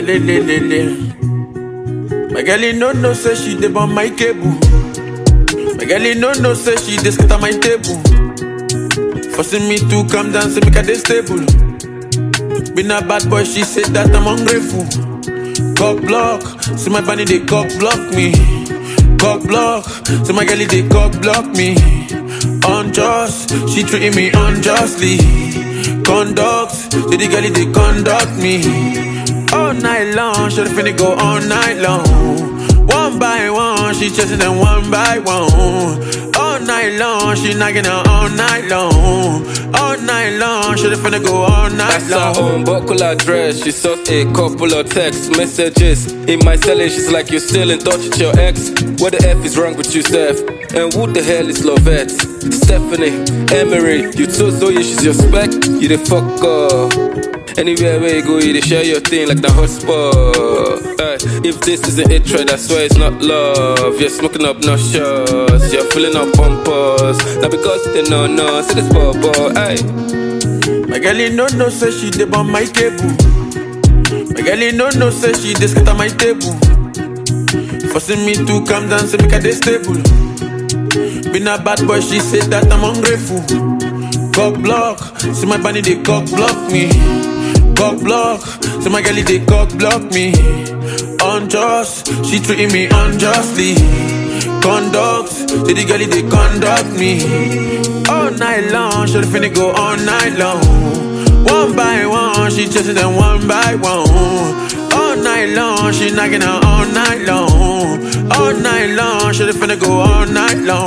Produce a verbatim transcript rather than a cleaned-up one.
le le le le. My girl, you no know say she dey on my cable. My girl, you no know say she dey scatter my table. Forcing me to calm down, say make her dey stable. Been a bad boy, she said that I'm ungrateful. Cock block, see my bunny they cock block me. Cock block, see my girl they cock block me. Unjust, she treating me unjustly. Conduct, see the girl they conduct me. All night long, she finna go all night long. One by one, she chasing them one by one. All night long, she knocking out all night long. All night long, she finna go all night That's long. her own buckle address. She sent a couple of text messages. In my celly, she's like, you're still in touch with your ex. What the F is wrong with you, Steph? And who the hell is Lovette? Stephanie, Emery, you told Zoe she's your spec. You the fuck up. Anywhere where you go, you dey share your thing like the hotspot. Ay, if this isn't it, right, I swear it's not love. You're smoking up no shots, you're filling up bumpers. Now because they know no, say this bubble. Ay. My girl, you no know say she dey on my cable. My girl, you no know say she dey scatter my table. Forcing me to calm down, say make her dey stable. Been a bad boy, she said that I'm ungrateful. Cock block, see my bunny they cock block me. Cock block, see my girl they cock block me. Unjust, she treating me unjustly. Conduct, see the girl they conduct me. All night long, she finna go all night long. One by one, she chasing them one by one. All night long, she knocking out all night long. All night long, she finna go all night long.